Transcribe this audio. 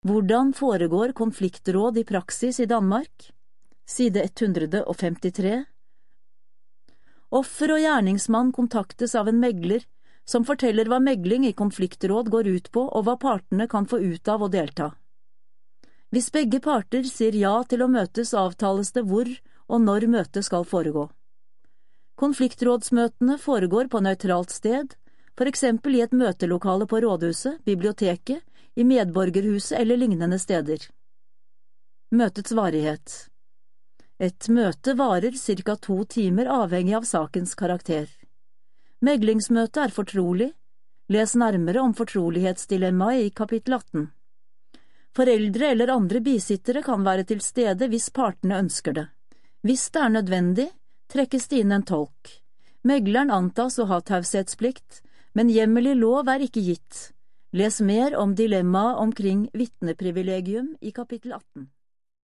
Hvordan foregår konfliktråd i praksis i Danmark? Side 153. Offer og gjerningsmann kontaktes av en megler, som forteller hva megling i konfliktråd går ut på og hva partene kan få ut av å delta. Hvis begge parter sier ja til å møtes, avtales det hvor og når møtet skal foregå. Konfliktrådsmøtene foregår på nøytralt sted, for eksempel i et møtelokale på rådhuset, biblioteket, i medborgerhuset eller lignende steder. Møtets varighet. Et møte varer ca. 2 timer avhengig av sakens karakter. Meglingsmøte er fortrolig. Les nærmere om fortrolighetsdilemmaet i kapittel 18. Foreldre eller andre bisittere kan være til stede hvis partene ønsker det. Hvis det er nødvendig, trekkes det inn en tolk. Megleren antas å ha taushetsplikt, men hjemmel i lov er ikke gitt. Les mer om dilemmaet omkring vitneprivilegium i kapittel 18.